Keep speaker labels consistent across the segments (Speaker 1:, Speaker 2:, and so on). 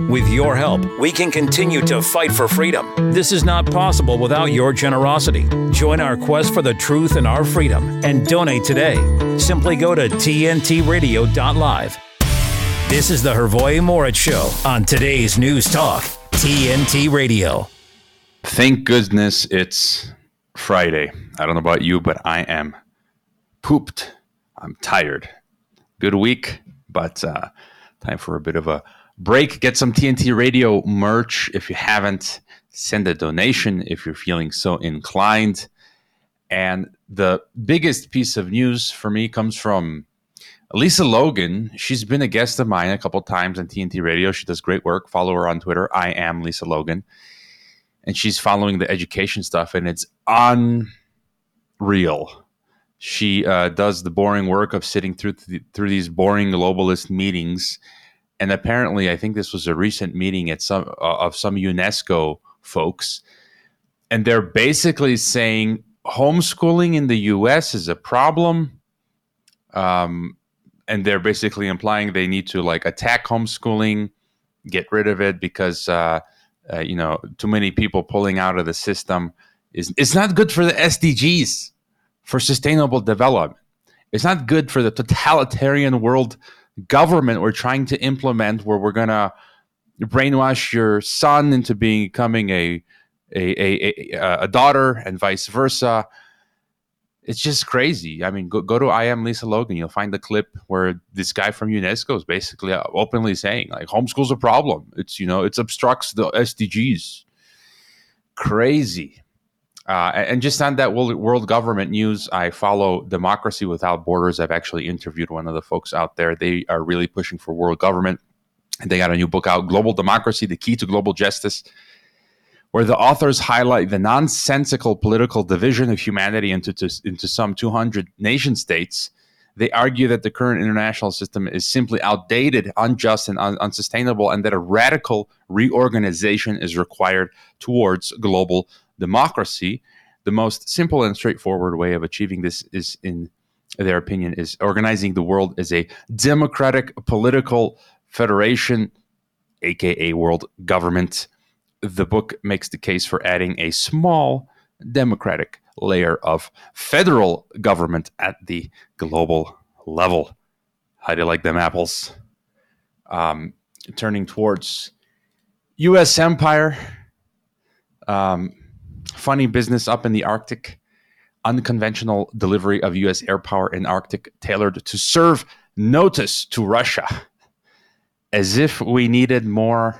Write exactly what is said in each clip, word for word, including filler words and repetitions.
Speaker 1: With your help, we can continue to fight for freedom. This is not possible without your generosity. Join our quest for the truth and our freedom and donate today. Simply go to T N T radio dot live. This is the Hrvoje Morić Show on today's News Talk, T N T Radio.
Speaker 2: Thank goodness it's Friday. I don't know about you, but I am pooped. I'm tired. Good week, but uh, time for a bit of a break. Get some T N T Radio merch if you haven't. Send a donation if you're feeling so inclined. And the biggest piece of news for me comes from Lisa Logan. She's been a guest of mine a couple times on T N T Radio. She does great work. Follow her on Twitter. I am Lisa Logan. And she's following the education stuff, and it's unreal. She uh, does the boring work of sitting through th- through these boring globalist meetings. And apparently, I think this was a recent meeting at some uh, of some UNESCO folks. And they're basically saying homeschooling in the U S is a problem. Um, and they're basically implying they need to like attack homeschooling, get rid of it because, uh, uh, you know, too many people pulling out of the system is it's not good for the S D Gs, for sustainable development. It's not good for the totalitarian world government we're trying to implement, where we're gonna brainwash your son into becoming a a, a a a daughter and vice versa. It's just crazy. I mean, go, go to I Am Lisa Logan. You'll find the clip where this guy from UNESCO is basically openly saying, like, homeschool's a problem. It's, you know, it obstructs the S D Gs. Crazy. Uh, and just on that world, world government news, I follow Democracy Without Borders. I've actually interviewed one of the folks out there. They are really pushing for world government. And they got a new book out, Global Democracy, The Key to Global Justice, where the authors highlight the nonsensical political division of humanity into, to, into some two hundred nation states. They argue that the current international system is simply outdated, unjust, and un- unsustainable, and that a radical reorganization is required towards global democracy. The most simple and straightforward way of achieving this is, in their opinion, is organizing the world as a democratic political federation, aka world government. The book makes the case for adding a small democratic layer of federal government at the global level. How do you like them apples? Um, turning towards U S empire. Um, funny business up in the Arctic. Unconventional delivery of U S air power in Arctic tailored to serve notice to Russia. As if we needed more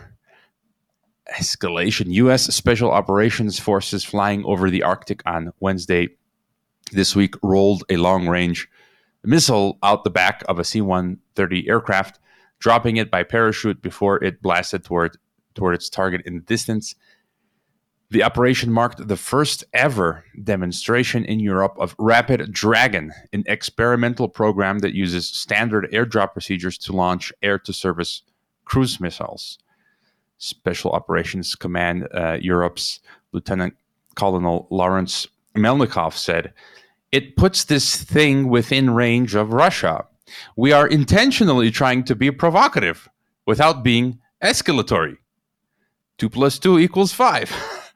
Speaker 2: escalation. U S Special Operations Forces flying over the Arctic on Wednesday this week rolled a long-range missile out the back of a C one thirty aircraft, dropping it by parachute before it blasted toward, toward its target in the distance. The operation marked the first ever demonstration in Europe of Rapid Dragon, an experimental program that uses standard airdrop procedures to launch air-to-surface cruise missiles. Special Operations Command uh, Europe's Lieutenant Colonel Lawrence Melnikov said, "It puts this thing within range of Russia. We are intentionally trying to be provocative without being escalatory. Two plus two equals five."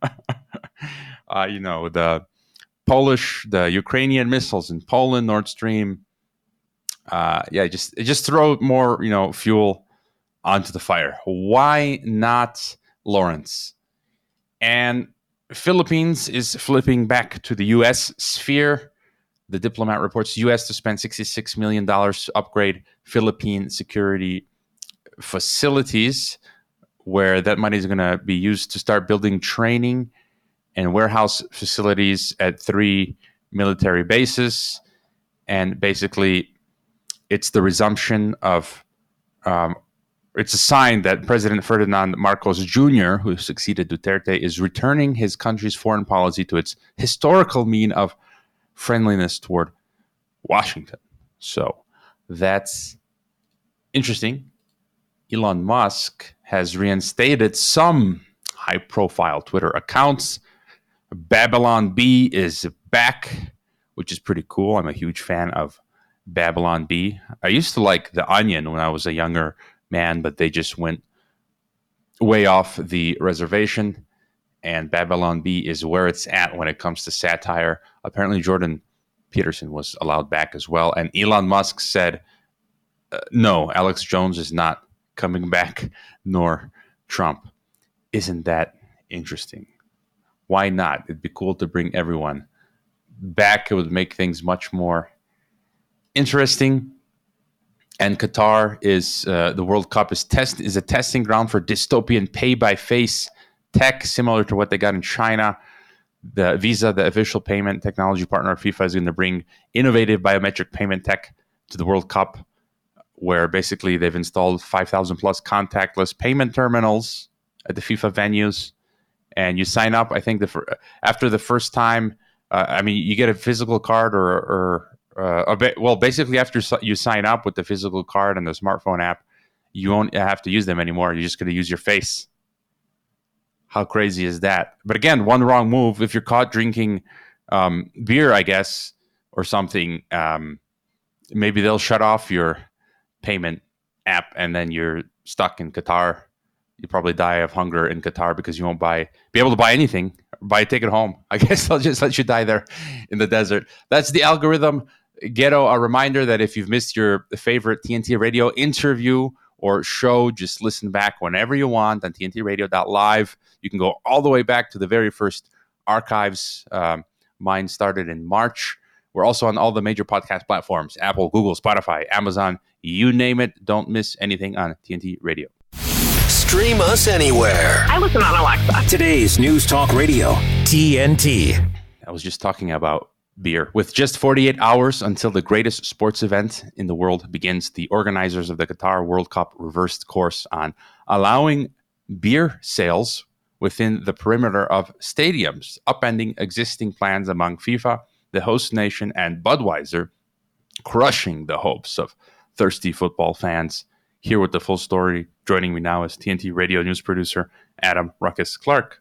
Speaker 2: uh, you know, the Polish, the Ukrainian missiles in Poland, Nord Stream. Uh, yeah, just just throw more, you know, fuel onto the fire. Why not Lawrence? And Philippines is flipping back to the U S sphere. The Diplomat reports U S to spend sixty-six million dollars to upgrade Philippine security facilities, where that money is going to be used to start building training and warehouse facilities at three military bases. And basically, it's the resumption of um, It's a sign that President Ferdinand Marcos Junior, who succeeded Duterte, is returning his country's foreign policy to its historical mean of friendliness toward Washington. So that's interesting. Elon Musk has reinstated some high-profile Twitter accounts. Babylon Bee is back, which is pretty cool. I'm a huge fan of Babylon Bee. I used to like The Onion when I was a younger man, but they just went way off the reservation, and Babylon Bee is where it's at when it comes to satire. Apparently, Jordan Peterson was allowed back as well, and Elon Musk said, uh, no, Alex Jones is not coming back, nor Trump. Isn't that interesting? Why not? It'd be cool to bring everyone back. It would make things much more interesting. And Qatar is uh, the World Cup is test is a testing ground for dystopian pay-by-face tech, similar to what they got in China. The Visa, the official payment technology partner of FIFA, is going to bring innovative biometric payment tech to the World Cup, where basically they've installed five thousand plus contactless payment terminals at the FIFA venues. And you sign up, I think, the after the first time, uh, I mean, you get a physical card or, or uh, a bit, well, basically after you sign up with the physical card and the smartphone app, you won't have to use them anymore. You're just going to use your face. How crazy is that? But again, one wrong move. If you're caught drinking um, beer, I guess, or something, um, maybe they'll shut off your payment app and then you're stuck in Qatar. You probably die of hunger in Qatar because you won't buy be able to buy anything, buy a ticket home. I guess they'll just let you die there in the desert. That's the algorithm. Ghetto, a reminder that if you've missed your favorite T N T Radio interview or show, just listen back whenever you want on T N T radio dot live. You can go all the way back to the very first archives. Um, mine started in March. We're also on all the major podcast platforms: Apple, Google, Spotify, Amazon, you name it. Don't miss anything on T N T Radio.
Speaker 3: Stream us anywhere.
Speaker 4: I listen on Alexa.
Speaker 1: Today's News Talk Radio, T N T.
Speaker 2: I was just talking about beer. With just forty-eight hours until the greatest sports event in the world begins, the organizers of the Qatar World Cup reversed course on allowing beer sales within the perimeter of stadiums, upending existing plans among FIFA, the host nation, and Budweiser, crushing the hopes of thirsty football fans. Here with the full story, joining me now is T N T Radio news producer Adam Ruckus Clark.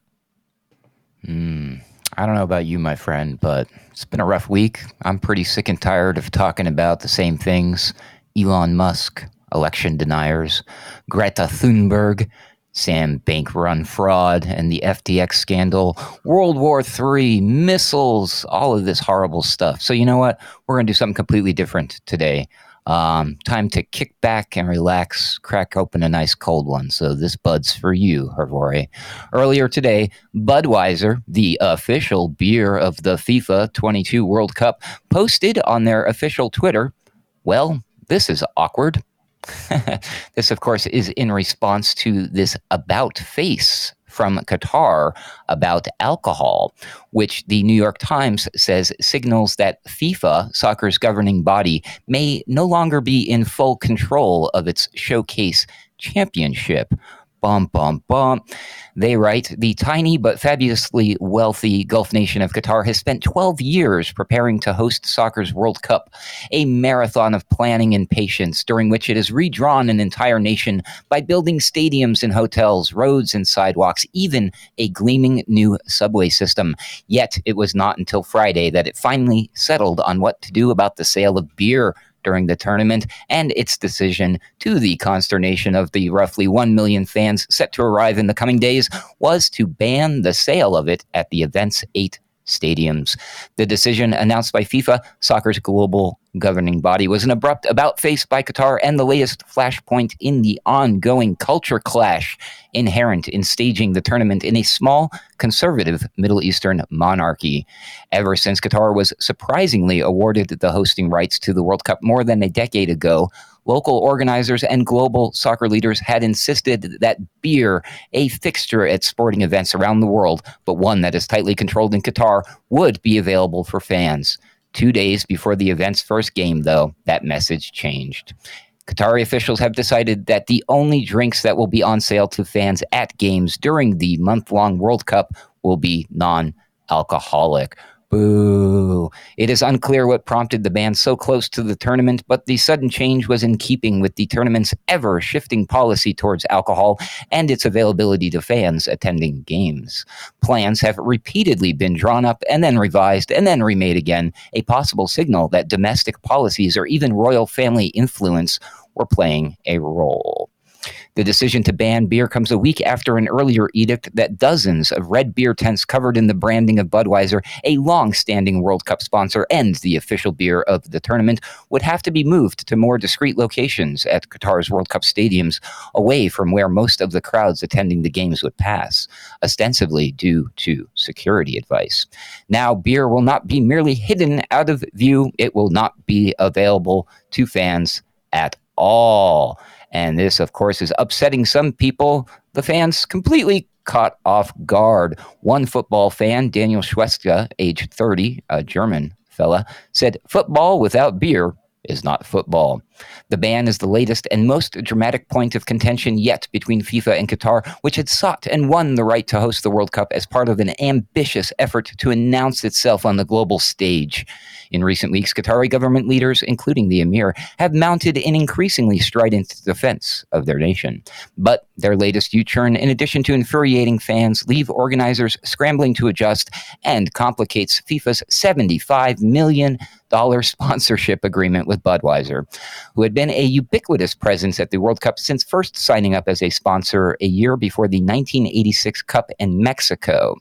Speaker 5: Mm, I don't know about you, my friend, but it's been a rough week. I'm pretty sick and tired of talking about the same things. Elon Musk, election deniers, Greta Thunberg, Sam Bank-run fraud, and the F T X scandal, World War Three, missiles, all of this horrible stuff. So you know what? We're going to do something completely different today. Um, time to kick back and relax, crack open a nice cold one. So this Bud's for you, Hervore. Earlier today, Budweiser, the official beer of the FIFA twenty-two World Cup, posted on their official Twitter, well, this is awkward. This, of course, is in response to this about face from Qatar about alcohol, which the New York Times says signals that FIFA, soccer's governing body, may no longer be in full control of its showcase championship. Bum, bum, bum. They write, the tiny but fabulously wealthy Gulf nation of Qatar has spent twelve years preparing to host soccer's World Cup, a marathon of planning and patience during which it has redrawn an entire nation by building stadiums and hotels, roads and sidewalks, even a gleaming new subway system. Yet it was not until Friday that it finally settled on what to do about the sale of beer during the tournament, and its decision, to the consternation of the roughly one million fans set to arrive in the coming days, was to ban the sale of it at the event's eight stadiums. The decision, announced by FIFA, soccer's global governing body, was an abrupt about-face by Qatar and the latest flashpoint in the ongoing culture clash inherent in staging the tournament in a small, conservative Middle Eastern monarchy. Ever since Qatar was surprisingly awarded the hosting rights to the World Cup more than a decade ago, local organizers and global soccer leaders had insisted that beer, a fixture at sporting events around the world, but one that is tightly controlled in Qatar, would be available for fans. Two days before the event's first game, though, that message changed. Qatari officials have decided that the only drinks that will be on sale to fans at games during the month-long World Cup will be non-alcoholic. Boo. It is unclear what prompted the ban so close to the tournament, but the sudden change was in keeping with the tournament's ever-shifting policy towards alcohol and its availability to fans attending games. Plans have repeatedly been drawn up and then revised and then remade again, a possible signal that domestic policies or even royal family influence were playing a role. The decision to ban beer comes a week after an earlier edict that dozens of red beer tents covered in the branding of Budweiser, a long-standing World Cup sponsor and the official beer of the tournament, would have to be moved to more discreet locations at Qatar's World Cup stadiums, away from where most of the crowds attending the games would pass, ostensibly due to security advice. Now, beer will not be merely hidden out of view, it will not be available to fans at all. And this, of course, is upsetting some people, the fans completely caught off guard. One football fan, Daniel Schweska, age thirty, a German fella, said, "Football without beer is not football." The ban is the latest and most dramatic point of contention yet between FIFA and Qatar, which had sought and won the right to host the World Cup as part of an ambitious effort to announce itself on the global stage. In recent weeks, Qatari government leaders, including the Emir, have mounted an increasingly strident defense of their nation. But their latest U-turn, in addition to infuriating fans, leave organizers scrambling to adjust and complicates FIFA's seventy-five million dollars sponsorship agreement with Budweiser, who had been a ubiquitous presence at the World Cup since first signing up as a sponsor a year before the nineteen eighty-six Cup in Mexico.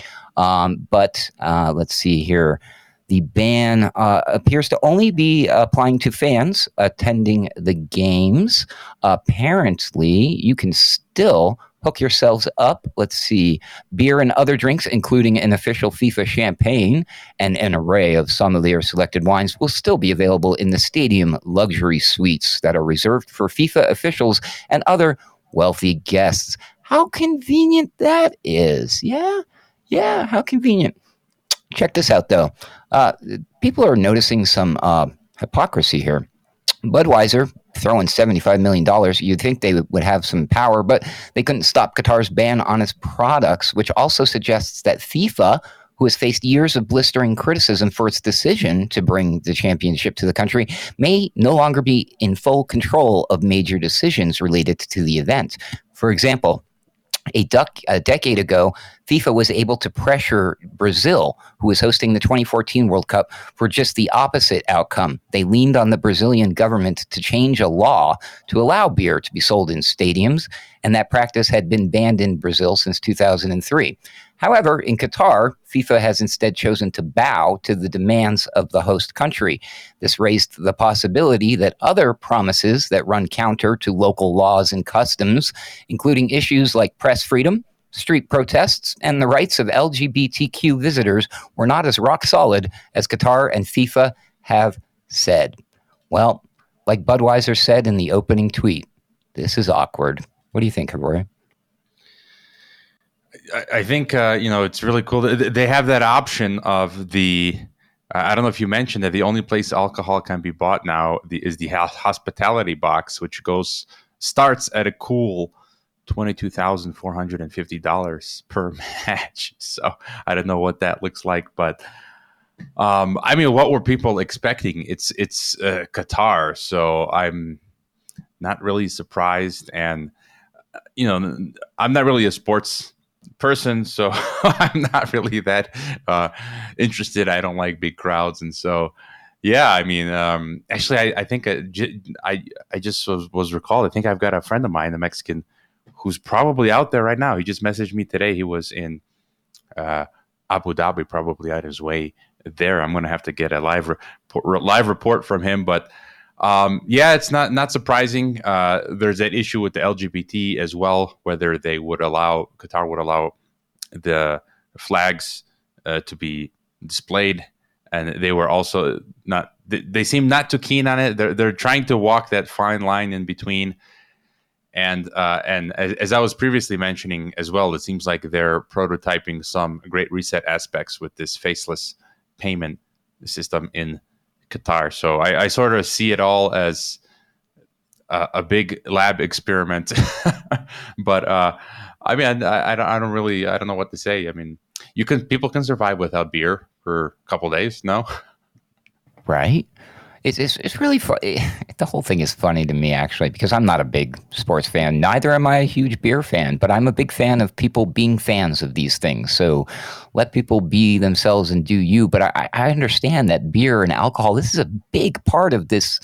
Speaker 5: Um, but uh, let's see here. The ban uh, appears to only be applying to fans attending the games. Apparently, you can still hook yourselves up. Let's see. Beer and other drinks, including an official FIFA champagne and an array of sommelier selected wines, will still be available in the stadium luxury suites that are reserved for FIFA officials and other wealthy guests. How convenient that is. Yeah, yeah, how convenient. Check this out, though. Uh, people are noticing some uh, hypocrisy here. Budweiser throwing seventy-five million dollars. You'd think they would have some power, but they couldn't stop Qatar's ban on its products, which also suggests that FIFA, who has faced years of blistering criticism for its decision to bring the championship to the country, may no longer be in full control of major decisions related to the event. For example, A, duck, a decade ago, FIFA was able to pressure Brazil, who was hosting the twenty fourteen World Cup, for just the opposite outcome. They leaned on the Brazilian government to change a law to allow beer to be sold in stadiums, and that practice had been banned in Brazil since two thousand three. However, in Qatar, FIFA has instead chosen to bow to the demands of the host country. This raised the possibility that other promises that run counter to local laws and customs, including issues like press freedom, street protests, and the rights of L G B T Q visitors, were not as rock solid as Qatar and FIFA have said. Well, like Budweiser said in the opening tweet, this is awkward. What do you think, Rory?
Speaker 2: I think, uh, you know, it's really cool. They have that option of the, uh, I don't know if you mentioned that the only place alcohol can be bought now the, is the hospitality box, which goes, starts at a cool twenty-two thousand four hundred fifty dollars per match. So I don't know what that looks like, but um, I mean, what were people expecting? It's, it's uh, Qatar. So I'm not really surprised. And, you know, I'm not really a sports person, so I'm not really that uh, interested. I don't like big crowds, and so yeah. I mean, um, actually, I, I think I, I I just was, was recalled. I think I've got a friend of mine, a Mexican, who's probably out there right now. He just messaged me today. He was in uh, Abu Dhabi, probably on his way there. I'm going to have to get a live report, live report from him, but. Um, yeah, it's not not surprising. Uh, there's that issue with the L G B T as well, whether they would allow, Qatar would allow the flags uh, to be displayed. And they were also not, they, they seem not too keen on it. They're, they're trying to walk that fine line in between. And, uh, and as, as I was previously mentioning as well, it seems like they're prototyping some great reset aspects with this faceless payment system in Qatar. So I, I sort of see it all as a, a big lab experiment. But uh, I mean, I, I, don't, I don't really, I don't know what to say. I mean, you can, people can survive without beer for a couple days, no?
Speaker 5: Right. It's, it's it's really fun. The whole thing is funny to me, actually, because I'm not a big sports fan. Neither am I a huge beer fan, but I'm a big fan of people being fans of these things. So let people be themselves and do you. But I, I understand that beer and alcohol, this is a big part of this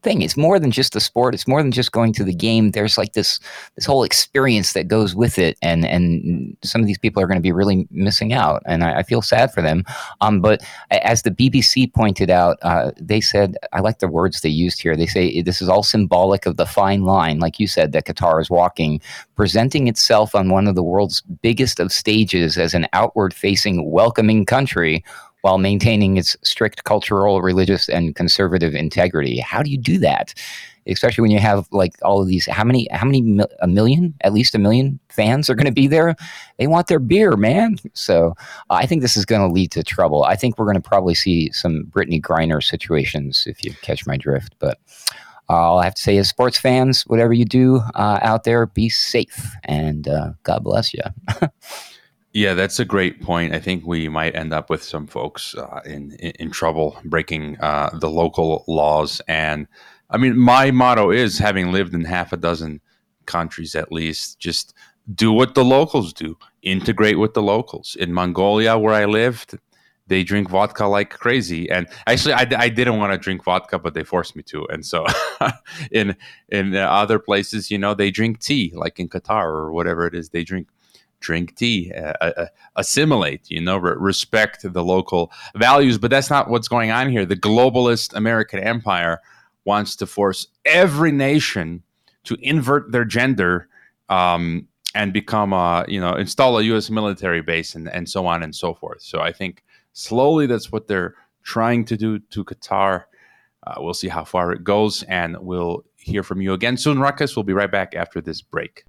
Speaker 5: thing. It's more than just a sport. It's more than just going to the game. There's like this this whole experience that goes with it, and and some of these people are going to be really missing out, and I, I feel sad for them. Um, but as the B B C pointed out, uh, they said, I like the words they used here. They say this is all symbolic of the fine line, like you said, that Qatar is walking, presenting itself on one of the world's biggest of stages as an outward-facing, welcoming country, while maintaining its strict cultural, religious, and conservative integrity. How do you do that? Especially when you have like all of these, how many, how many, a million, at least a million fans are going to be there. They want their beer, man. So uh, I think this is going to lead to trouble. I think we're going to probably see some Brittany Griner situations, if you catch my drift. But uh, all I have to say is, sports fans, whatever you do uh, out there, be safe, and uh, God bless you.
Speaker 2: Yeah, that's a great point. I think we might end up with some folks uh, in, in in trouble breaking uh, the local laws. And I mean, my motto is, having lived in half a dozen countries at least, just do what the locals do. Integrate with the locals. In Mongolia, where I lived, they drink vodka like crazy. And actually, I, I didn't want to drink vodka, but they forced me to. And so in in other places, you know, they drink tea, like in Qatar or whatever it is, they drink drink tea, uh, uh, assimilate, you know, re- respect the local values. But that's not what's going on here. The globalist American empire wants to force every nation to invert their gender um, and become, a, you know, install a U S military base and, and so on and so forth. So I think slowly that's what they're trying to do to Qatar. Uh, we'll see how far it goes, and we'll hear from you again soon, Ruckus. We'll be right back after this break.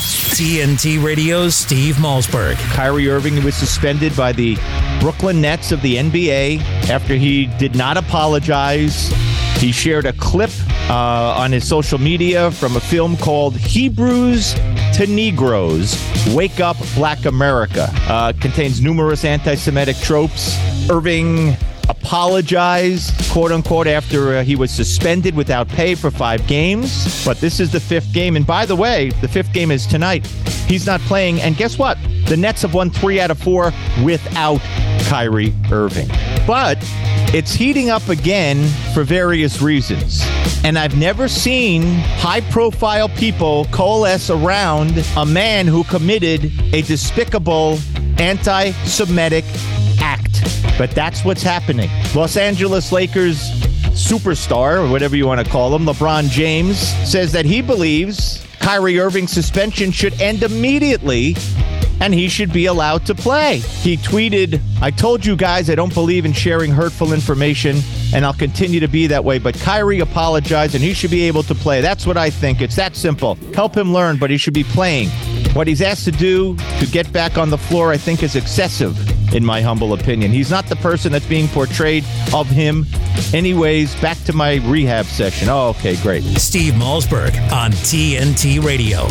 Speaker 1: T N T Radio's Steve Malzberg.
Speaker 4: Kyrie Irving was suspended by the Brooklyn Nets of the N B A after he did not apologize. He shared a clip uh, on his social media from a film called Hebrews to Negroes, Wake Up Black America. Uh, contains numerous anti-Semitic tropes. Irving apologized, quote unquote, after uh, he was suspended without pay for five games. But this is the fifth game. And by the way, the fifth game is tonight. He's not playing. And guess what? The Nets have won three out of four without Kyrie Irving. But it's heating up again for various reasons. And I've never seen high-profile people coalesce around a man who committed a despicable anti-Semitic act. But that's what's happening. Los Angeles Lakers superstar, or whatever you want to call him, LeBron James, says that he believes Kyrie Irving's suspension should end immediately and he should be allowed to play. He tweeted, "I told you guys I don't believe in sharing hurtful information, and I'll continue to be that way, but Kyrie apologized and he should be able to play. That's what I think. It's that simple. Help him learn, but he should be playing. What he's asked to do to get back on the floor, I think, is excessive, in my humble opinion. He's not the person that's being portrayed of him. Anyways, back to my rehab session." Oh, okay, great.
Speaker 1: Steve Malzberg on T N T Radio.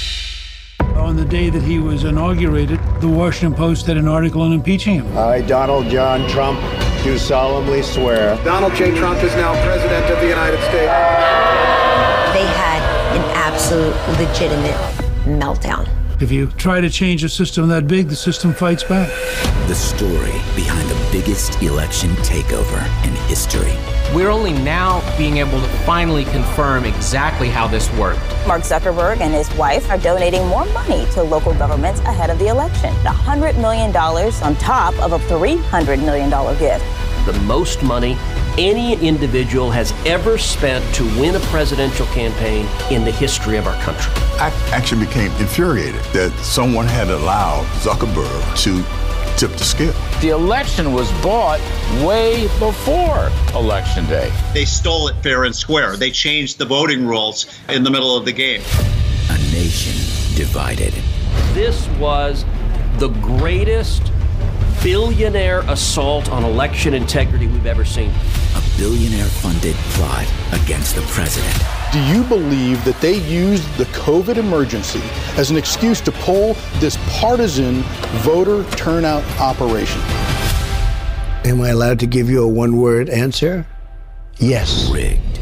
Speaker 6: On the day that he was inaugurated, the Washington Post had an article on impeaching him.
Speaker 7: I, Donald John Trump, do solemnly swear.
Speaker 8: Donald J. Trump is now President of the United States.
Speaker 9: They had an absolute legitimate meltdown.
Speaker 6: If you try to change a system that big, the system fights back.
Speaker 10: The story behind the biggest election takeover in history.
Speaker 11: We're only now being able to finally confirm exactly how this worked.
Speaker 12: Mark Zuckerberg and his wife are donating more money to local governments ahead of the election. one hundred million dollars on top of a three hundred million dollars gift.
Speaker 11: The most money any individual has ever spent to win a presidential campaign in the history of our country.
Speaker 13: I actually became infuriated that someone had allowed Zuckerberg to tip the scale.
Speaker 14: The election was bought way before Election Day.
Speaker 15: They stole it fair and square. They changed the voting rules in the middle of the game.
Speaker 10: A nation divided.
Speaker 11: This was the greatest billionaire assault on election integrity we've ever seen.
Speaker 10: A billionaire-funded plot against the president.
Speaker 16: Do you believe that they used the COVID emergency as an excuse to pull this partisan voter turnout operation?
Speaker 17: Am I allowed to give you a one-word answer? Yes.
Speaker 10: Rigged.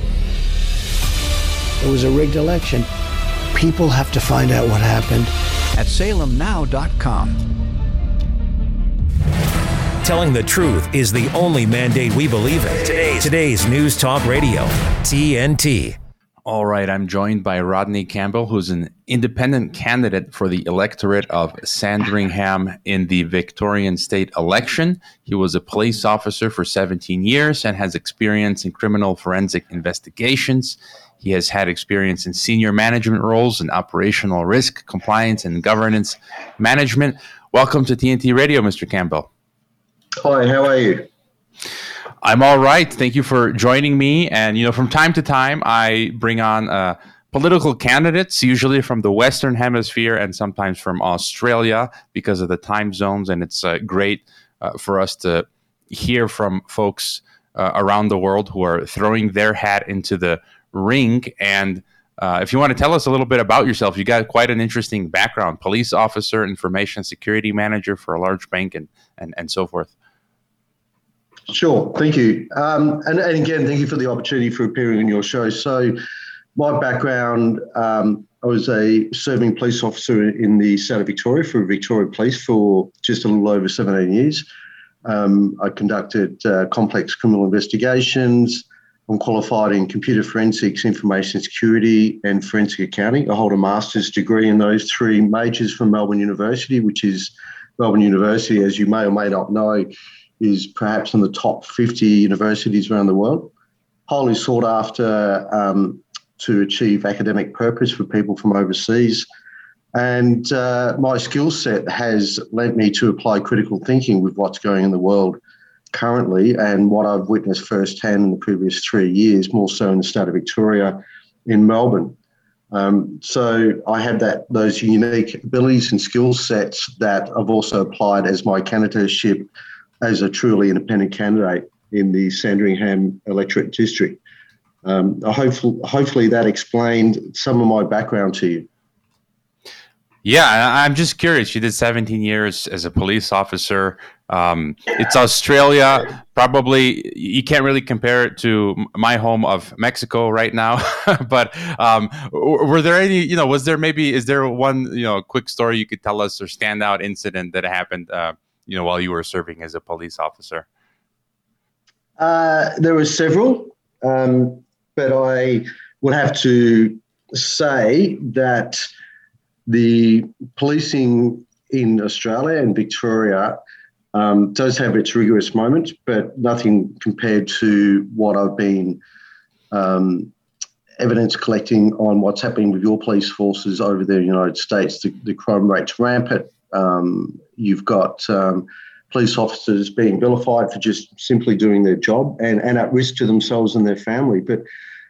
Speaker 17: It was a rigged election. People have to find out what happened.
Speaker 18: At salem now dot com.
Speaker 1: Telling the truth is the only mandate we believe in. Today's, Today's News Talk Radio, T N T.
Speaker 2: All right, I'm joined by Rodney Campbell, who's an independent candidate for the electorate of Sandringham in the Victorian state election. He was a police officer for seventeen years and has experience in criminal forensic investigations. He has had experience in senior management roles in operational risk, compliance, and governance management. Welcome to T N T Radio, Mister Campbell.
Speaker 18: Hi, how are you?
Speaker 2: I'm all right. Thank you for joining me. And, you know, from time to time, I bring on uh, political candidates, usually from the Western Hemisphere and sometimes from Australia because of the time zones. And it's uh, great uh, for us to hear from folks uh, around the world who are throwing their hat into the ring. And uh, if you want to tell us a little bit about yourself, you got quite an interesting background: police officer, information security manager for a large bank, and and, and so forth.
Speaker 18: Sure, thank you. Um, and, and again, thank you for the opportunity for appearing on your show. So my background, um, I was a serving police officer in the state of Victoria for Victoria Police for just a little over seventeen years. Um, I conducted uh, complex criminal investigations. I'm qualified in computer forensics, information security, and forensic accounting. I hold a master's degree in those three majors from Melbourne University, which is Melbourne University, as you may or may not know, is perhaps in the top fifty universities around the world. Highly sought after um, to achieve academic purpose for people from overseas. And uh, my skill set has led me to apply critical thinking with what's going in the world currently and what I've witnessed firsthand in the previous three years, more so in the state of Victoria, in Melbourne. Um, so I have that those unique abilities and skill sets that I've also applied as my candidateship as a truly independent candidate in the Sandringham electorate district. Um, hopefully, hopefully that explained some of my background to you.
Speaker 2: Yeah, I'm just curious. You did seventeen years as a police officer. Um, it's Australia. Probably you can't really compare it to my home of Mexico right now. But um, were there any, you know, was there maybe, is there one, you know, quick story you could tell us or standout incident that happened uh, you know, while you were serving as a police officer?
Speaker 18: Uh, there were several, um, but I would have to say that the policing in Australia and Victoria um, does have its rigorous moments, but nothing compared to what I've been um, evidence collecting on what's happening with your police forces over there in the United States. The, the crime rate's rampant. Um, you've got um, police officers being vilified for just simply doing their job and, and at risk to themselves and their family. But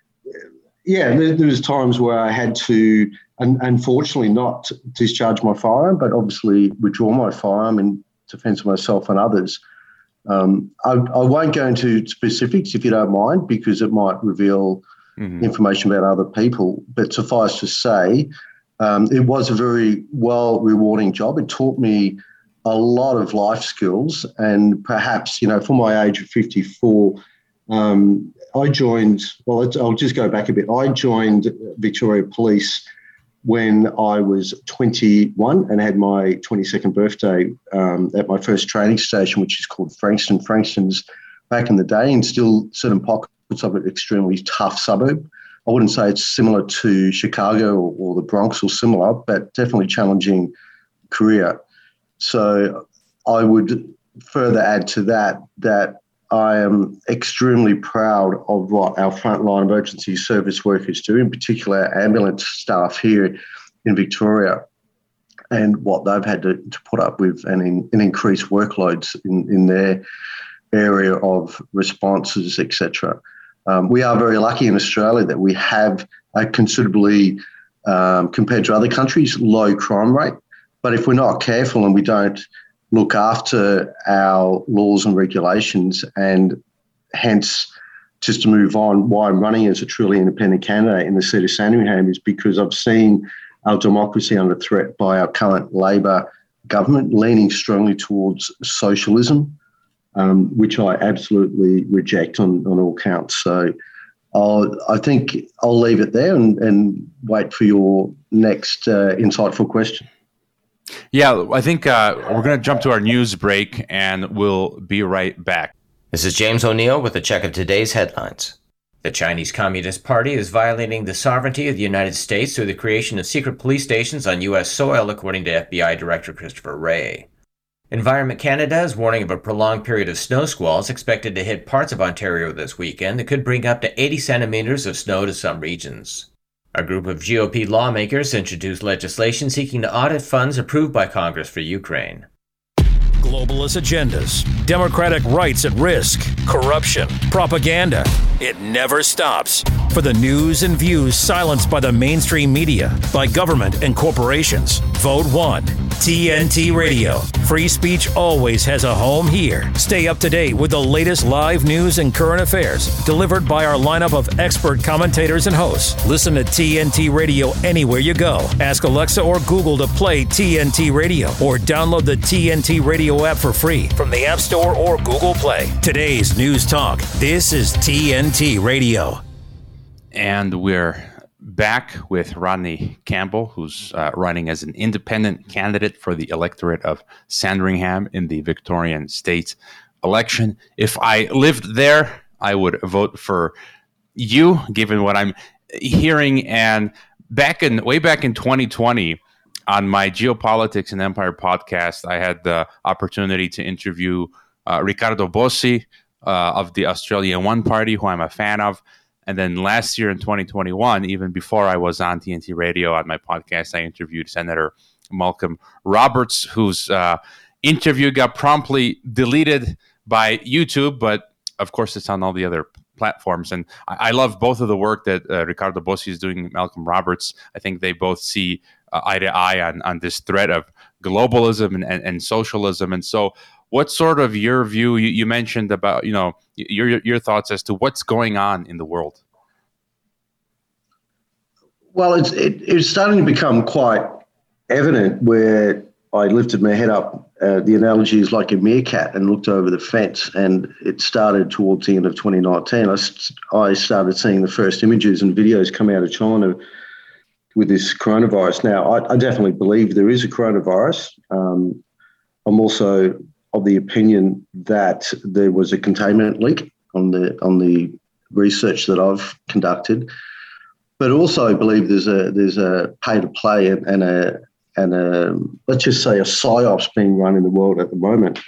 Speaker 18: yeah, there, there was times where I had to, un- unfortunately, not discharge my firearm, but obviously withdraw my firearm in defence of myself and others. Um, I, I won't go into specifics if you don't mind, because it might reveal mm-hmm. information about other people. But suffice to say, Um, it was a very well rewarding job. It taught me a lot of life skills, and perhaps, you know, for my age of fifty-four, um, I joined, well, I'll just go back a bit. I joined Victoria Police when I was twenty-one and had my twenty-second birthday um, at my first training station, which is called Frankston. Frankston's back in the day and still certain pockets of it extremely tough suburb. I wouldn't say it's similar to Chicago or, or the Bronx or similar, but definitely challenging career. So I would further add to that that I am extremely proud of what our frontline emergency service workers do, in particular ambulance staff here in Victoria, and what they've had to, to put up with and, in, and increase workloads in, in their area of responses, et cetera. Um, we are very lucky in Australia that we have a considerably, um, compared to other countries, low crime rate. But if we're not careful and we don't look after our laws and regulations, and hence, just to move on, why I'm running as a truly independent candidate in the seat of Sandringham is because I've seen our democracy under threat by our current Labor government leaning strongly towards socialism, Um, which I absolutely reject on, on all counts. So I'll, I think I'll leave it there and, and wait for your next uh, insightful question.
Speaker 2: Yeah, I think uh, we're going to jump to our news break, and we'll be right back.
Speaker 19: This is James O'Neill with a check of today's headlines. The Chinese Communist Party is violating the sovereignty of the United States through the creation of secret police stations on U S soil, according to F B I Director Christopher Wray. Environment Canada is warning of a prolonged period of snow squalls expected to hit parts of Ontario this weekend that could bring up to eighty centimeters of snow to some regions. A group of G O P lawmakers introduced legislation seeking to audit funds approved by Congress for Ukraine.
Speaker 1: Globalist agendas, democratic rights at risk, corruption, propaganda. It never stops. For the news and views silenced by the mainstream media, by government and corporations, vote one. T N T Radio. Free speech always has a home here. Stay up to date with the latest live news and current affairs delivered by our lineup of expert commentators and hosts. Listen to T N T Radio anywhere you go. Ask Alexa or Google to play T N T Radio or download the T N T Radio app for free from the App Store or Google Play. Today's News Talk. This is T N T Radio.
Speaker 2: And we're back with Rodney Campbell, who's uh, running as an independent candidate for the electorate of Sandringham in the Victorian state election. If I lived there, I would vote for you, given what I'm hearing. And back in way back in twenty twenty, on my Geopolitics and Empire podcast, I had the opportunity to interview uh, Ricardo Bossi uh, of the Australian One Party, who I'm a fan of. And then last year in twenty twenty-one, even before I was on T N T Radio on my podcast, I interviewed Senator Malcolm Roberts, whose uh, interview got promptly deleted by YouTube, but of course it's on all the other platforms. And I, I love both of the work that uh, Ricardo Bossi is doing with Malcolm Roberts. I think they both see uh, eye to eye on, on this threat of globalism and, and, and socialism. And so what's sort of your view? You, you mentioned about, you know, your your thoughts as to what's going on in the world.
Speaker 18: Well, it's it, it's starting to become quite evident where I lifted my head up. Uh, the analogy is like a meerkat and looked over the fence, and it started towards the end of twenty nineteen. I, I started seeing the first images and videos come out of China with this coronavirus. Now, I, I definitely believe there is a coronavirus. Um, I'm also of the opinion that there was a containment leak on the on the research that I've conducted, but also I believe there's a there's a pay to play and, and a and a let's just say a psyops being run in the world at the moment.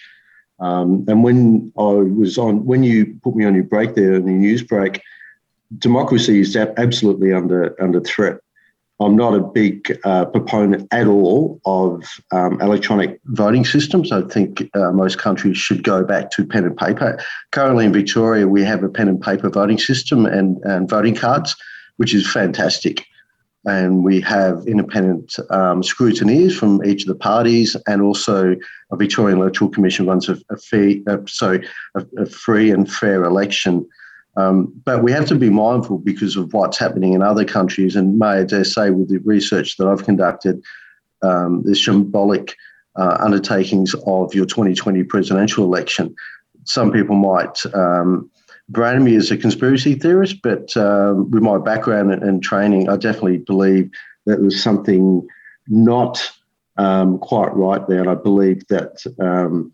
Speaker 18: Um, and when I was on, when you put me on your break there in the news break, democracy is absolutely under under threat. I'm not a big uh, proponent at all of um, electronic voting systems. I think uh, most countries should go back to pen and paper. Currently in Victoria, we have a pen and paper voting system and, and voting cards, which is fantastic. And we have independent um, scrutineers from each of the parties, and also a Victorian Electoral Commission runs a, a, fee, uh, sorry, a, a free and fair election. Um, but we have to be mindful because of what's happening in other countries. And may I dare say, with the research that I've conducted, um, the symbolic uh, undertakings of your twenty twenty presidential election. Some people might um, brand me as a conspiracy theorist, but um, with my background and, and training, I definitely believe that there's something not um, quite right there. And I believe that um,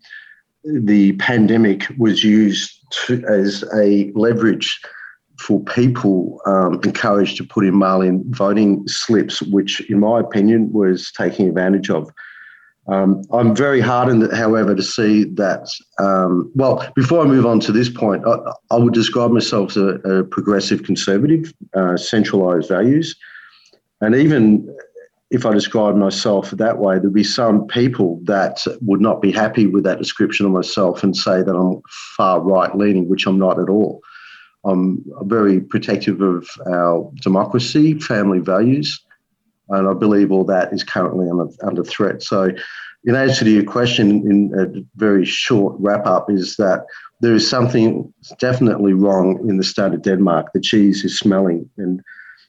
Speaker 18: the pandemic was used to, as a leverage for people um, encouraged to put in mail-in voting slips, which, in my opinion, was taking advantage of. Um, I'm very heartened, however, to see that, um, well, before I move on to this point, I, I would describe myself as a, a progressive conservative, uh, centralised values. And even if I describe myself that way, there'd be some people that would not be happy with that description of myself and say that I'm far right-leaning, which I'm not at all. I'm very protective of our democracy, family values, and I believe all that is currently under, under threat. So in answer to your question, in a very short wrap-up, is that there is something definitely wrong in the state of Denmark. The cheese is smelling, and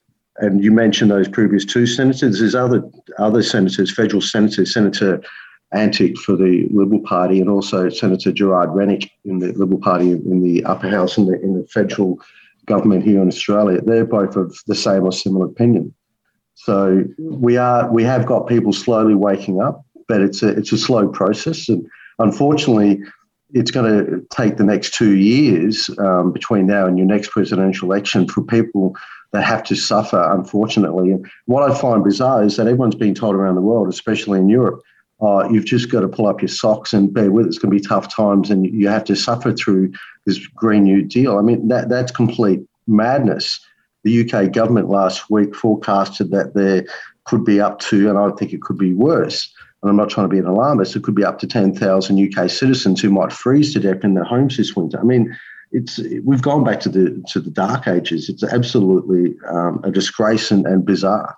Speaker 18: And you mentioned those previous two senators. There's other other senators, federal senators, Senator Antic for the Liberal Party, and also Senator Gerard Rennick in the Liberal Party in the upper house in the in the federal government here in Australia. They're both of the same or similar opinion. So we are we have got people slowly waking up. but it's a it's a slow process, and unfortunately, it's going to take the next two years um, between now and your next presidential election for people that have to suffer, unfortunately. And what I find bizarre is that everyone's being told around the world, especially in Europe, uh, you've just got to pull up your socks and bear with it. It's going to be tough times, and you have to suffer through this Green New Deal. I mean, that that's complete madness. The U K government last week forecasted that there could be up to, and I think it could be worse, and I'm not trying to be an alarmist, it could be up to ten thousand U K citizens who might freeze to death in their homes this winter. I mean, it's we've gone back to the to the dark ages. It's absolutely um, a disgrace and, and bizarre.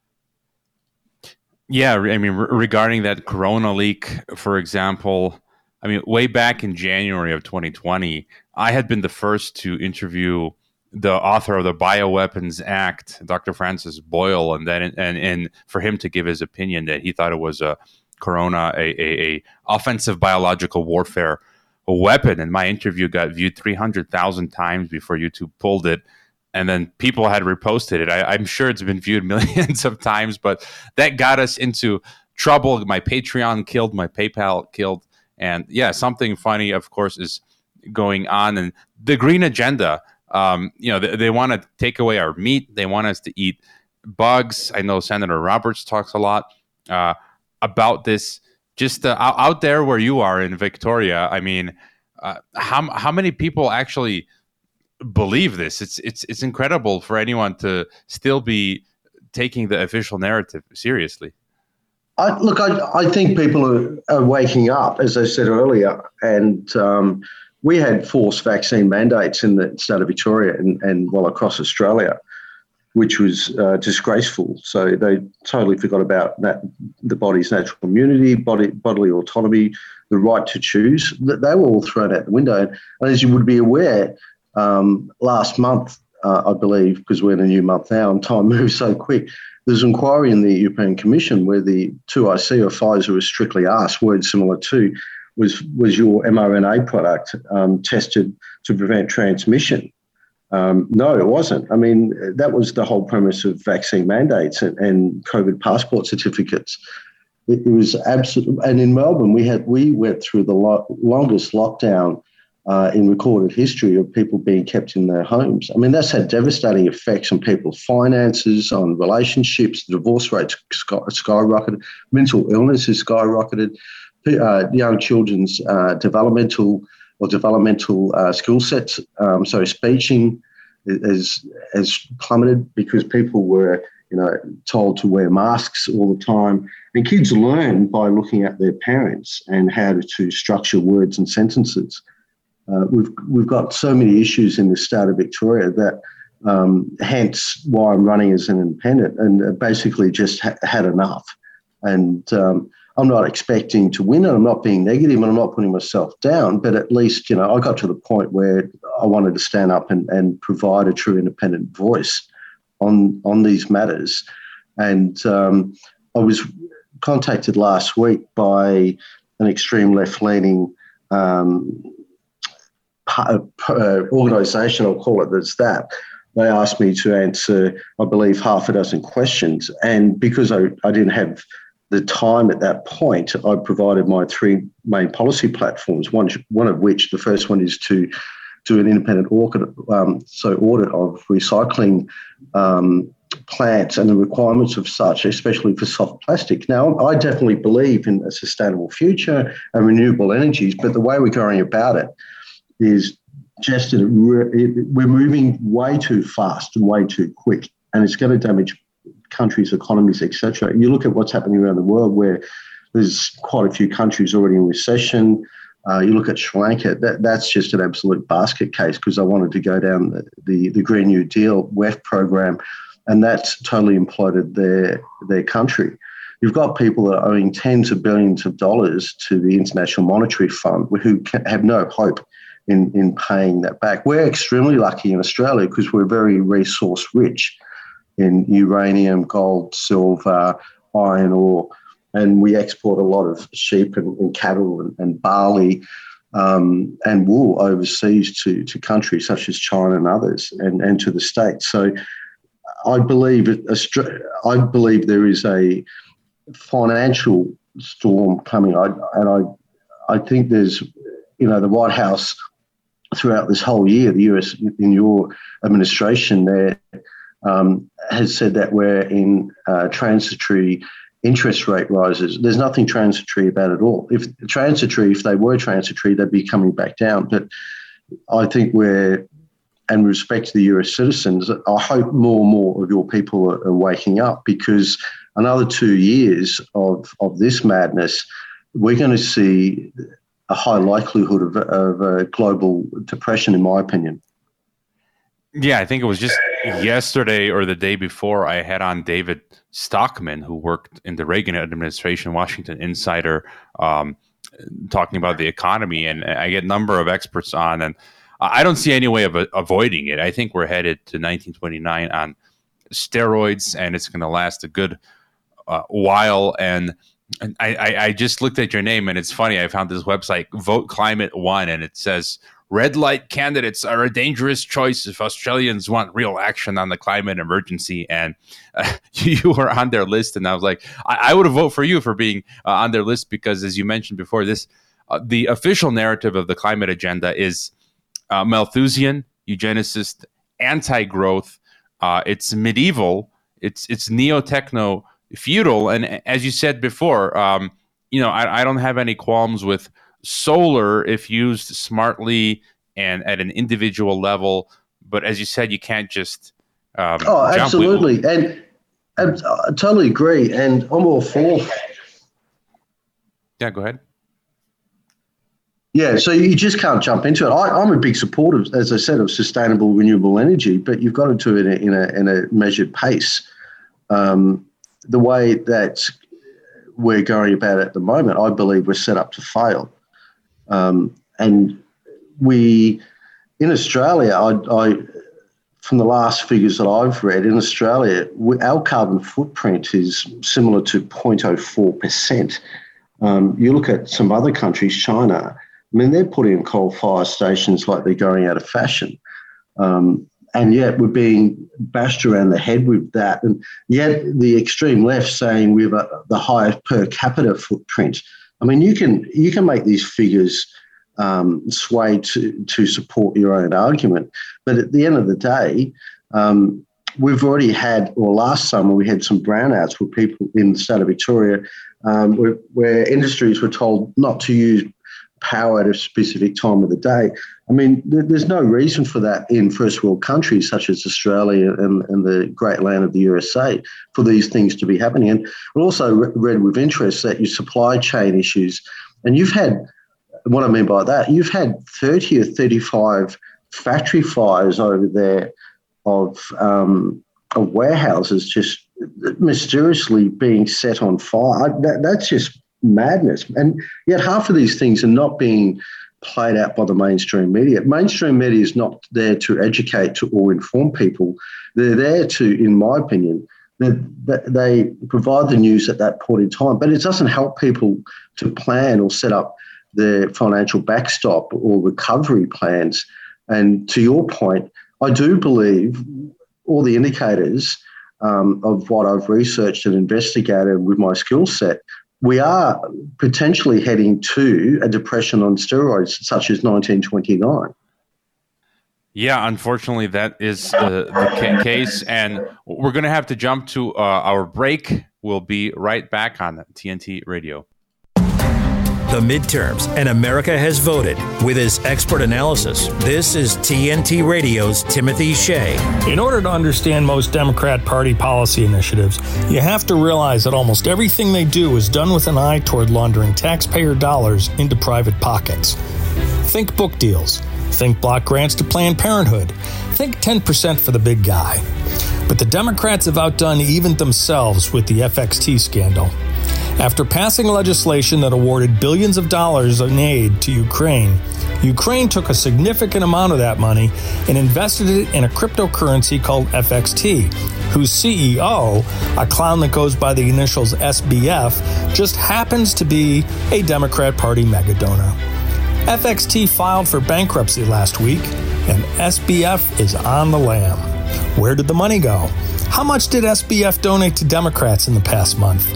Speaker 2: Yeah, I mean, re- regarding that Corona leak, for example, I mean, way back in January of twenty twenty, I had been the first to interview the author of the Bioweapons Act, Doctor Francis Boyle, and then and and for him to give his opinion that he thought it was a Corona, a, a, a offensive biological warfare weapon. And my interview got viewed three hundred thousand times before YouTube pulled it. And then people had reposted it. I, I'm sure it's been viewed millions of times, but that got us into trouble. My Patreon killed, my PayPal killed. And yeah, something funny, of course, is going on. And the green agenda, um, you know, they, they want to take away our meat. They want us to eat bugs. I know Senator Roberts talks a lot uh, about this. Just uh, out there where you are in Victoria, I mean, uh, how how many people actually believe this? It's it's it's incredible for anyone to still be taking the official narrative seriously.
Speaker 18: I, look, I, I think people are, are waking up, as I said earlier, and um, we had forced vaccine mandates in the state of Victoria and, and well across Australia, which was uh, disgraceful. So they totally forgot about that, the body's natural immunity, body, bodily autonomy, the right to choose. They were all thrown out the window. And as you would be aware, um, last month, uh, I believe, because we're in a new month now and time moves so quick, there's an inquiry in the European Commission where the two I C or Pfizer was strictly asked, words similar to, was, was your mRNA product um, tested to prevent transmission? Um, no, it wasn't. I mean, that was the whole premise of vaccine mandates and, and COVID passport certificates. It, it was absolutely, and in Melbourne, we had we went through the lo- longest lockdown uh, in recorded history of people being kept in their homes. I mean, that's had devastating effects on people's finances, on relationships. The divorce rates sky- skyrocketed, mental illness has skyrocketed, uh, young children's uh, developmental or developmental uh, skill sets, um, so speeching has, has plummeted because people were, you know, told to wear masks all the time. And kids learn by looking at their parents and how to, to structure words and sentences. Uh, we've we've got so many issues in the state of Victoria that, um, hence why I'm running as an independent, and basically just ha- had enough. And um, I'm not expecting to win, and I'm not being negative, and I'm not putting myself down, but at least, you know, I got to the point where I wanted to stand up and, and provide a true independent voice on, on these matters. And um, I was contacted last week by an extreme left-leaning um, uh, organisation, I'll call it, that's that. They asked me to answer, I believe, half a dozen questions. And because I, I didn't have the time at that point, I provided my three main policy platforms, one, one of which, the first one is to do an independent audit, um, so audit of recycling um, plants and the requirements of such, especially for soft plastic. Now, I definitely believe in a sustainable future and renewable energies, but the way we're going about it is just, a, we're moving way too fast and way too quick, and it's going to damage countries' economies, et cetera. You look at what's happening around the world where there's quite a few countries already in recession. Uh, you look at Sri Lanka, that, that's just an absolute basket case because I wanted to go down the, the, the Green New Deal W E F program, and that's totally imploded their, their country. You've got people that are owing tens of billions of dollars to the International Monetary Fund who can, have no hope in, in paying that back. We're extremely lucky in Australia because we're very resource rich in uranium, gold, silver, iron ore, and we export a lot of sheep and, and cattle and, and barley um, and wool overseas to, to countries such as China and others, and, and to the States. So I believe I believe there is a financial storm coming. I, and I, I think there's, you know, the White House throughout this whole year, the U S in your administration there um, has said that we're in uh, transitory interest rate rises. There's nothing transitory about it all. If transitory, if they were transitory, they'd be coming back down. But I think we're, and with respect to the U S citizens, I hope more and more of your people are, are waking up, because another two years of, of this madness, we're going to see a high likelihood of, of a global depression, in my opinion.
Speaker 2: Yeah, I think it was just yesterday or the day before I had on David Stockman, who worked in the Reagan administration, Washington Insider, um, talking about the economy. And I get a number of experts on, and I don't see any way of avoiding it. I think we're headed to nineteen twenty-nine on steroids, and it's going to last a good uh, while. And I, I, I just looked at your name, and it's funny. I found this website, Vote Climate One, and it says, red light candidates are a dangerous choice if Australians want real action on the climate emergency. And uh, you were on their list, and I was like, I, I would have voted for you for being uh, on their list, because, as you mentioned before, this uh, the official narrative of the climate agenda is uh, Malthusian, eugenicist, anti-growth. Uh, it's medieval. It's it's neo-techno feudal. And as you said before, um, you know, I, I don't have any qualms with solar if used smartly and at an individual level. But as you said, you can't just um,
Speaker 18: oh, absolutely.
Speaker 2: Jump.
Speaker 18: And, and I totally agree. And I'm all for.
Speaker 2: Yeah, go ahead.
Speaker 18: Yeah, so you just can't jump into it. I, I'm a big supporter, as I said, of sustainable renewable energy, but you've got to do it in a, in a measured pace. Um, the way that we're going about it at the moment, I believe we're set up to fail. Um, and we, in Australia, I, I, from the last figures that I've read, in Australia, we, our carbon footprint is similar to zero point zero four percent. Um, you look at some other countries, China, I mean, they're putting in coal-fired stations like they're going out of fashion. Um, and yet we're being bashed around the head with that. And yet the extreme left saying we have a, the highest per capita footprint. I mean, you can you can make these figures um, sway to, to support your own argument. But at the end of the day, um, we've already had, or last summer, we had some brownouts where people in the state of Victoria, um, where, where industries were told not to use power at a specific time of the day. I mean, th- there's no reason for that in first world countries such as Australia and, and the great land of the U S A for these things to be happening. And we also re- read with interest that your supply chain issues, and you've had, what I mean by that, you've had thirty or thirty-five factory fires over there of, um, of warehouses just mysteriously being set on fire. I, that, that's just madness. And yet half of these things are not being played out by the mainstream media. Mainstream media is not there to educate to or inform people. They're there to, in my opinion, they, they provide the news at that point in time, but it doesn't help people to plan or set up their financial backstop or recovery plans. And to your point, I do believe all the indicators um, of what I've researched and investigated with my skill set, we are potentially heading to a depression on steroids, such as nineteen twenty-nine.
Speaker 2: Yeah, unfortunately, that is uh, the case. And we're going to have to jump to uh, our break. We'll be right back on T N T Radio.
Speaker 1: The midterms, and America has voted. With his expert analysis, this is T N T Radio's Timothy Shea.
Speaker 20: In order to understand most Democrat Party policy initiatives, you have to realize that almost everything they do is done with an eye toward laundering taxpayer dollars into private pockets. Think book deals. Think block grants to Planned Parenthood. Think ten percent for the big guy. But the Democrats have outdone even themselves with the F X T scandal. After passing legislation that awarded billions of dollars in aid to Ukraine, Ukraine took a significant amount of that money and invested it in a cryptocurrency called F X T, whose C E O, a clown that goes by the initials S B F, just happens to be a Democrat Party megadonor. F X T filed for bankruptcy last week, and S B F is on the lam. Where did the money go? How much did S B F donate to Democrats in the past month?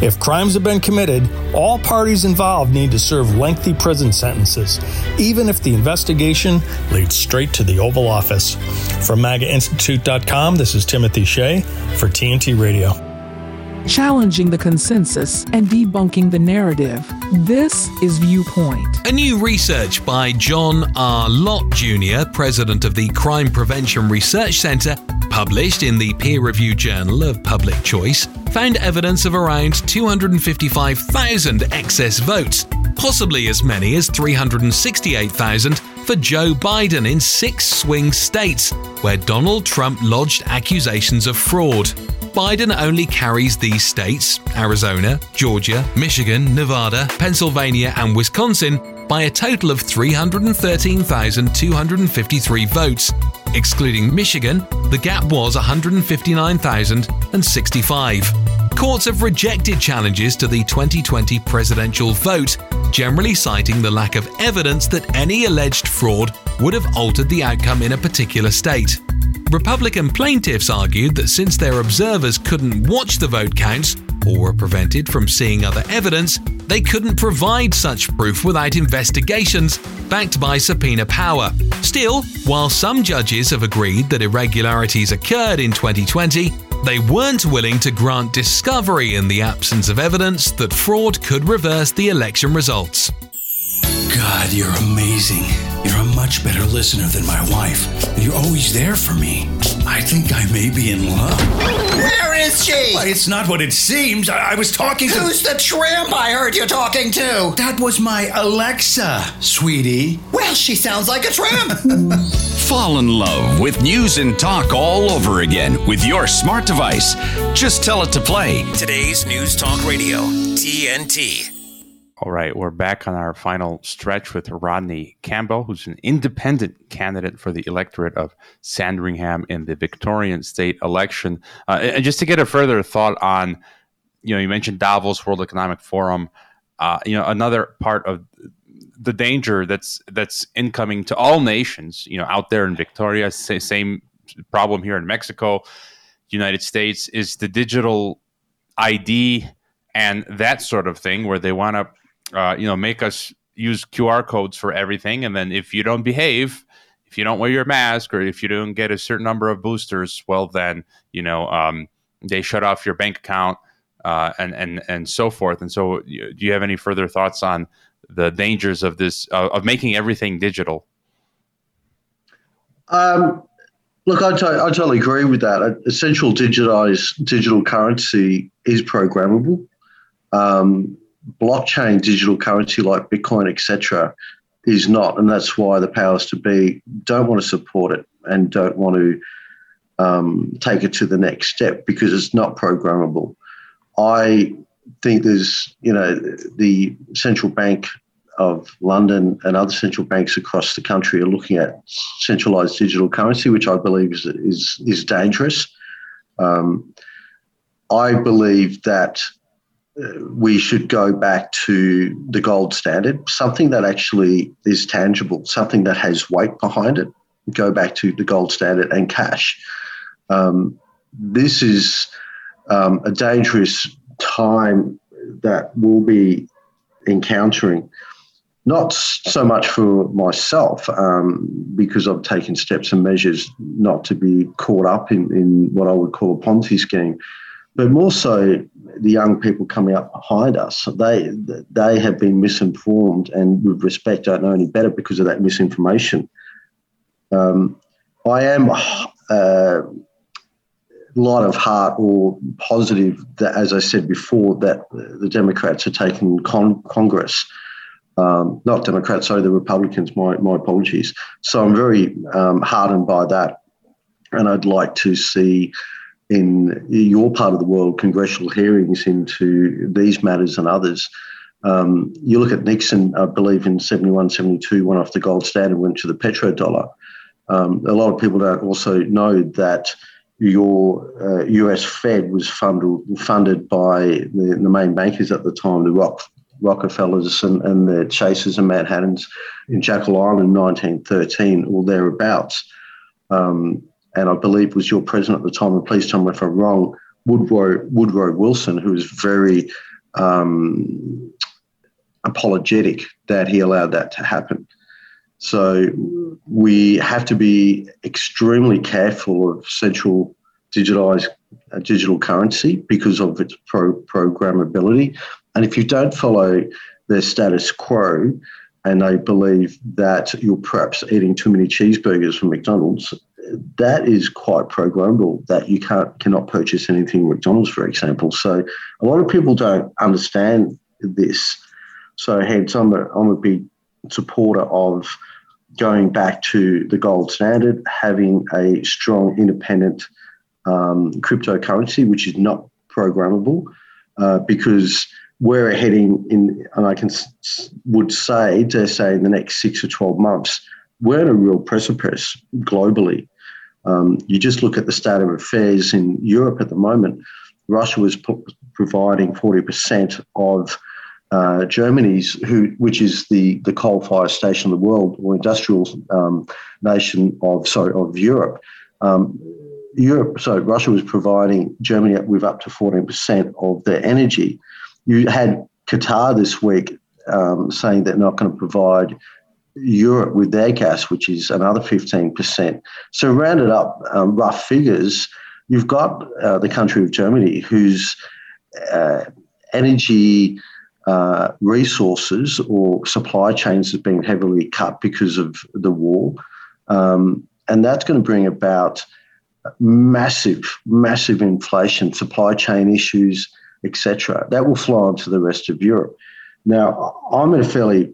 Speaker 20: If crimes have been committed, all parties involved need to serve lengthy prison sentences, even if the investigation leads straight to the Oval Office. From MAGA Institute dot com, this is Timothy Shea for T N T Radio.
Speaker 21: Challenging the consensus and debunking the narrative. This is Viewpoint.
Speaker 22: A new research by John R. Lott Junior, president of the Crime Prevention Research Center, published in the peer-reviewed Journal of Public Choice, found evidence of around two hundred fifty-five thousand excess votes, possibly as many as three hundred sixty-eight thousand for Joe Biden in six swing states, where Donald Trump lodged accusations of fraud. Biden only carries these states, Arizona, Georgia, Michigan, Nevada, Pennsylvania, and Wisconsin, by a total of three hundred thirteen thousand two hundred fifty-three votes. Excluding Michigan, the gap was one hundred fifty-nine thousand sixty-five. Courts have rejected challenges to the twenty twenty presidential vote, generally citing the lack of evidence that any alleged fraud would have altered the outcome in a particular state. Republican plaintiffs argued that since their observers couldn't watch the vote counts or were prevented from seeing other evidence, they couldn't provide such proof without investigations backed by subpoena power. Still, while some judges have agreed that irregularities occurred in twenty twenty, they weren't willing to grant discovery in the absence of evidence that fraud could reverse the election results.
Speaker 23: God, you're amazing. You're a much better listener than my wife. You're always there for me. I think I may be in love.
Speaker 24: Where is she?
Speaker 23: Well, it's not what it seems. I, I was talking to...
Speaker 24: Who's the tramp I heard you talking to?
Speaker 23: That was my Alexa, sweetie.
Speaker 24: Well, she sounds like a tramp.
Speaker 25: Fall in love with news and talk all over again with your smart device. Just tell it to play.
Speaker 1: Today's News Talk Radio, T N T.
Speaker 2: All right, we're back on our final stretch with Rodney Campbell, who's an independent candidate for the electorate of Sandringham in the Victorian state election. Uh, and just to get a further thought on, you know, you mentioned Davos, World Economic Forum. Uh, you know, another part of the danger that's that's incoming to all nations, you know, out there in Victoria, same problem here in Mexico, United States, is the digital I D and that sort of thing, where they want to Uh, you know, make us use Q R codes for everything. And then if you don't behave, if you don't wear your mask, or if you don't get a certain number of boosters, well, then, you know, um, they shut off your bank account uh, and, and, and so forth. And so do you have any further thoughts on the dangers of this, uh, of making everything digital?
Speaker 18: Um, look, I, to- I totally agree with that. Essential digitized digital currency is programmable. Um, blockchain digital currency like Bitcoin, et cetera, is not, and that's why the powers to be don't want to support it and don't want to um, take it to the next step, because it's not programmable. I think there's, you know, the Central Bank of London and other central banks across the country are looking at centralized digital currency, which I believe is is, is dangerous. Um, I believe that we should go back to the gold standard, something that actually is tangible, something that has weight behind it. Go back to the gold standard and cash. Um, this is um, a dangerous time that we'll be encountering, not so much for myself, um, because I've taken steps and measures not to be caught up in, in what I would call a Ponzi scheme, but more so the young people coming up behind us. They they have been misinformed, and with respect, don't know any better because of that misinformation. Um, I am a uh, lot of heart or positive that, as I said before, that the Democrats are taking con- Congress. Um, not Democrats, sorry, the Republicans, my, my apologies. So I'm very um, heartened by that, and I'd like to see in your part of the world congressional hearings into these matters and others. Um, you look at Nixon, I believe in seventy-one, seventy-two, went off the gold standard, went to the petrodollar. Um, a lot of people don't also know that your uh, U S Fed was funded, funded by the, the main bankers at the time, the Rock, Rockefellers and, and the Chasers and Manhattans in Jekyll Island in nineteen thirteen or thereabouts. Um, and I believe was your president at the time, and please tell me if I'm wrong, Woodrow, Woodrow Wilson, who was very um, apologetic that he allowed that to happen. So we have to be extremely careful of central digitized uh, digital currency because of its pro- programmability. And if you don't follow their status quo and they believe that you're perhaps eating too many cheeseburgers from McDonald's, that is quite programmable, that you can't cannot purchase anything McDonald's, for example. So a lot of people don't understand this. So hence I'm a, I'm a big supporter of going back to the gold standard, having a strong independent um, cryptocurrency, which is not programmable, uh, because we're heading in, and I can would say, to say in the next six or twelve months, we're in a real precipice globally. Um, you just look at the state of affairs in Europe at the moment. Russia was pro- providing forty percent of uh, Germany's, who, which is the, the coal-fired station of the world, or industrial um, nation of sorry of Europe. Um, Europe, so Russia was providing Germany with up to fourteen percent of their energy. You had Qatar this week um, saying they're not going to provide Europe with their gas, which is another fifteen percent. So rounded up, um, rough figures, you've got uh, the country of Germany, whose uh, energy uh, resources or supply chains have been heavily cut because of the war. Um, and that's going to bring about massive, massive inflation, supply chain issues, et cetera. That will flow onto the rest of Europe. Now, I'm in a fairly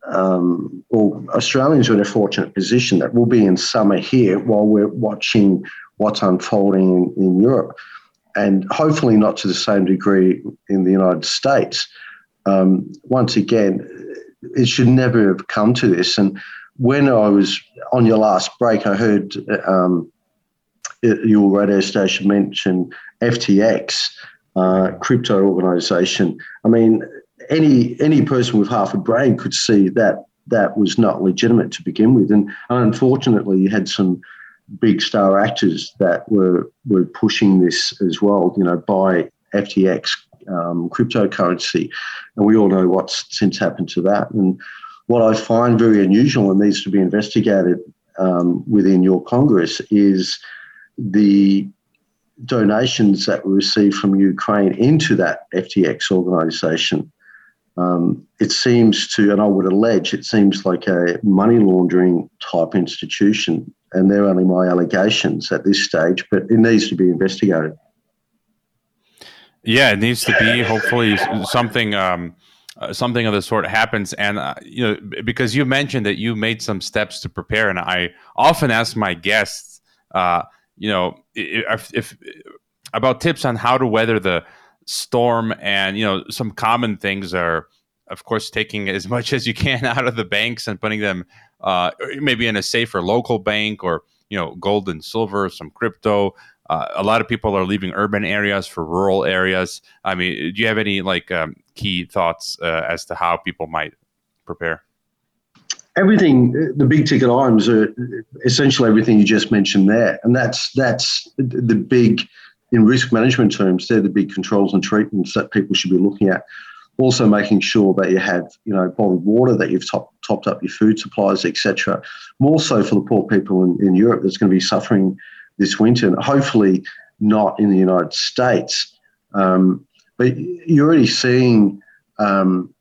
Speaker 18: Um, or Australians are in a fortunate position that we'll be in summer here while we're watching what's unfolding in, in Europe, and hopefully not to the same degree in the United States. Um, once again, it should never have come to this. And when I was on your last break, I heard um, your radio station mention F T X, uh, crypto organization. I mean, Any any person with half a brain could see that that was not legitimate to begin with. And unfortunately, you had some big star actors that were were pushing this as well, you know, by F T X um, cryptocurrency. And we all know what's since happened to that. And what I find very unusual and needs to be investigated um, within your Congress is the donations that were received from Ukraine into that F T X organization. Um, it seems to, and I would allege, it seems like a money laundering type institution, and they're only my allegations at this stage, but it needs to be investigated.
Speaker 2: Yeah, it needs to be. Hopefully, something um, uh, something of the sort happens. And uh, you know, because you mentioned that you made some steps to prepare, and I often ask my guests, uh, you know, if, if about tips on how to weather the storm. And you know, some common things are, of course, taking as much as you can out of the banks and putting them uh, maybe in a safer local bank, or you know, gold and silver, some crypto. Uh, a lot of people are leaving urban areas for rural areas. I mean, do you have any like um, key thoughts uh, as to how people might prepare?
Speaker 18: Everything, the big ticket items are essentially everything you just mentioned there, and that's that's the big. In risk management terms, they're the big controls and treatments that people should be looking at. Also making sure that you have, you know, bottled water, that you've top, topped up your food supplies, et cetera. More so for the poor people in, in Europe that's going to be suffering this winter, and hopefully not in the United States. Um, but you're already seeing um,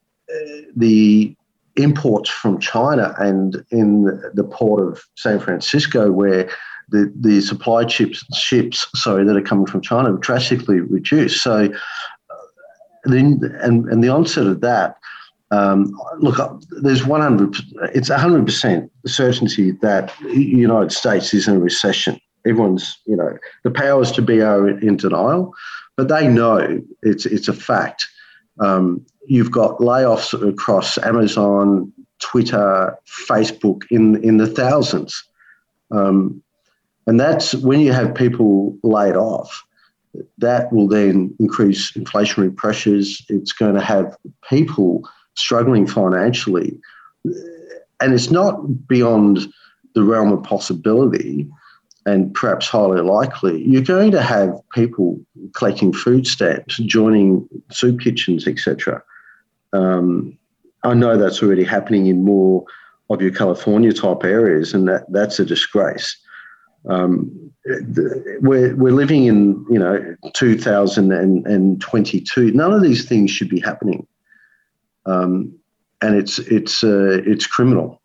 Speaker 18: the imports from China and in the port of San Francisco, where the, the supply ships, ships, sorry, that are coming from China have drastically reduced. So, uh, then, and, and the onset of that, um, look, there's one hundred, it's one hundred percent certainty that the United States is in a recession. Everyone's, you know, the powers to be are in denial, but they know it's it's a fact. Um, you've got layoffs across Amazon, Twitter, Facebook in, in the thousands. Um, And that's when you have people laid off, that will then increase inflationary pressures. It's going to have people struggling financially. And it's not beyond the realm of possibility and perhaps highly likely, you're going to have people collecting food stamps, joining soup kitchens, et cetera. Um, I know that's already happening in more of your California type areas, and that, that's a disgrace. Um, we're we're living in you know two thousand twenty-two. None of these things should be happening, um, and it's it's uh, it's criminal.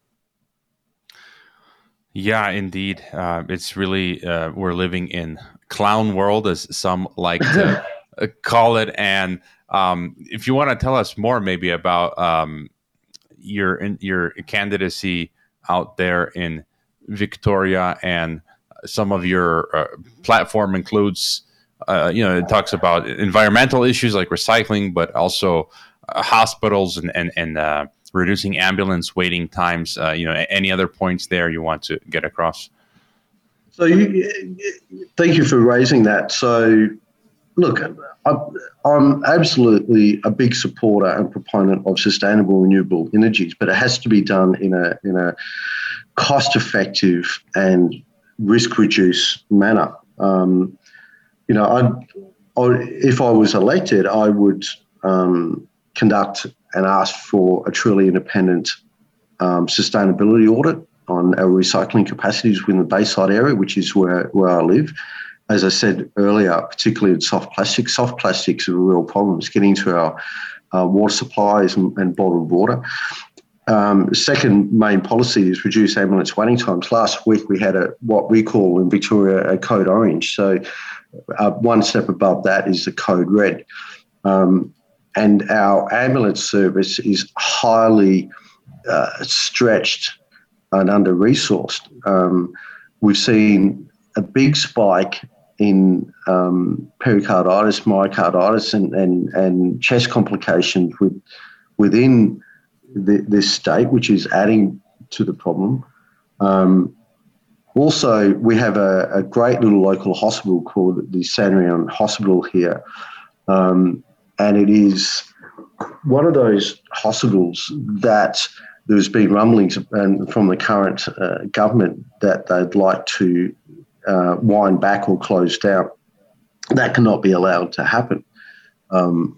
Speaker 2: Yeah, indeed. Uh, it's really, uh, we're living in clown world, as some like to call it. And um, if you want to tell us more maybe about um, your your candidacy out there in Victoria, and some of your uh, platform includes, uh, you know, it talks about environmental issues like recycling, but also uh, hospitals and, and, and uh, reducing ambulance waiting times. Uh, you know, any other points there you want to get across?
Speaker 18: So you, thank you for raising that. So look, I, I'm absolutely a big supporter and proponent of sustainable renewable energies, but it has to be done in a in a cost-effective and risk-reduced manner. Um, you know, I'd, I, if I was elected, I would um, conduct and ask for a truly independent um, sustainability audit on our recycling capacities within the Bayside area, which is where, where I live. As I said earlier, particularly in soft plastics, soft plastics are a real problem. It's getting to our uh, water supplies and, and bottled water. Um, second main policy is reduce ambulance waiting times. Last week we had a what we call in Victoria a code orange. So uh, one step above that is the code red. Um, and our ambulance service is highly uh, stretched and under-resourced. Um, we've seen a big spike in um, pericarditis, myocarditis, and, and, and chest complications with, within the, this state, which is adding to the problem. Um, also, we have a, a great little local hospital called the Sandringham Hospital here, um, and it is one of those hospitals that there's been rumblings and from the current uh, government that they'd like to uh, wind back or close down. That cannot be allowed to happen. Um,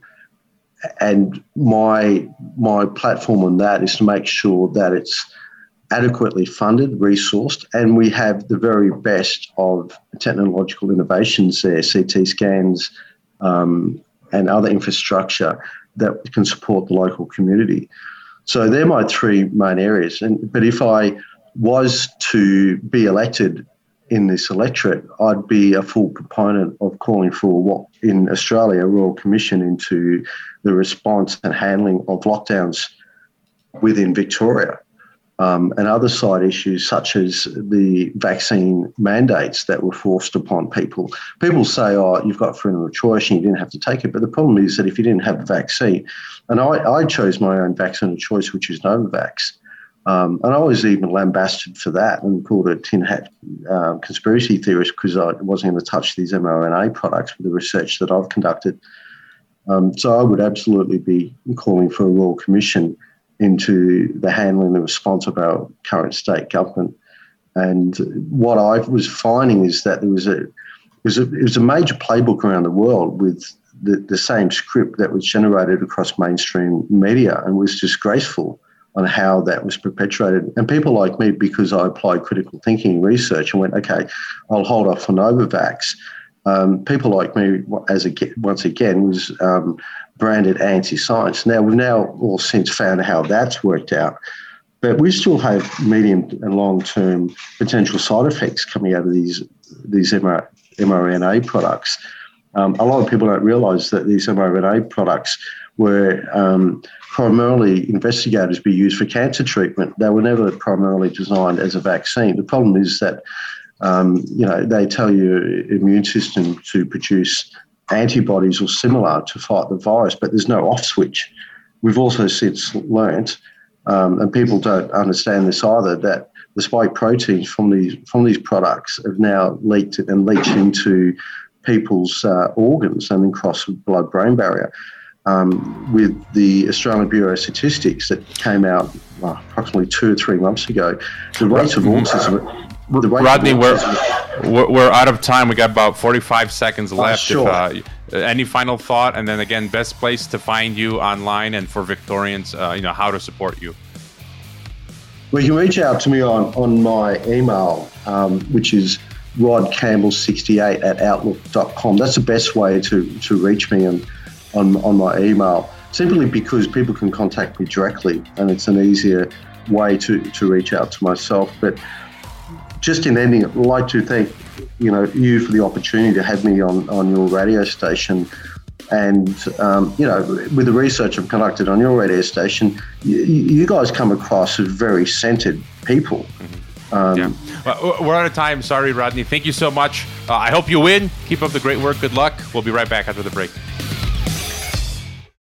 Speaker 18: and my my platform on that is to make sure that it's adequately funded, resourced, and we have the very best of technological innovations there, C T scans um, and other infrastructure that can support the local community. So they're my three main areas. And but if I was to be elected in this electorate, I'd be a full proponent of calling for what in Australia, a Royal Commission into the response and handling of lockdowns within Victoria. Um, and other side issues such as the vaccine mandates that were forced upon people. People say, oh, you've got freedom of choice and you didn't have to take it. But the problem is that if you didn't have a vaccine, and I, I chose my own vaccine of choice, which is Novavax, um, and I was even lambasted for that and called a tin hat uh, conspiracy theorist because I wasn't going to touch these mRNA products with the research that I've conducted. Um, so I would absolutely be calling for a Royal Commission into the handling and response of our current state government. And what I was finding is that there was a, it was a, it was a major playbook around the world with the, the same script that was generated across mainstream media and was disgraceful on how that was perpetuated. And people like me, because I applied critical thinking research and went, okay, I'll hold off for Novavax. Um, people like me, as a, once again, was um, branded anti-science. Now, we've now all since found how that's worked out, but we still have medium and long-term potential side effects coming out of these these mRNA products. Um, a lot of people don't realise that these mRNA products were um, primarily investigated to be used for cancer treatment. They were never primarily designed as a vaccine. The problem is that Um, you know, they tell your immune system to produce antibodies or similar to fight the virus, but there's no off switch. We've also since learnt, um, and people don't understand this either, that the spike proteins from these from these products have now leaked and leached into people's uh, organs and then crossed the blood-brain barrier. Um, with the Australian Bureau of Statistics that came out well, approximately two or three months ago, the rates of autism the way
Speaker 2: Rodney, we're, we're we're out of time. We got about forty-five seconds left.
Speaker 18: Oh, sure.
Speaker 2: If, uh, any final thought? And then again, best place to find you online and for Victorians, uh, you know, how to support you.
Speaker 18: Well, you can reach out to me on, on my email, um, which is rod campbell sixty-eight at outlook dot com. That's the best way to, to reach me on, on, on my email, simply because people can contact me directly, and it's an easier way to, to reach out to myself. But just in ending, I'd like to thank you know you for the opportunity to have me on, on your radio station. And, um, you know, with the research I've conducted on your radio station, you, you guys come across as very centered people.
Speaker 2: Mm-hmm.
Speaker 18: Um,
Speaker 2: yeah. Well, we're out of time. Sorry, Rodney. Thank you so much. Uh, I hope you win. Keep up the great work. Good luck. We'll be right back after the break.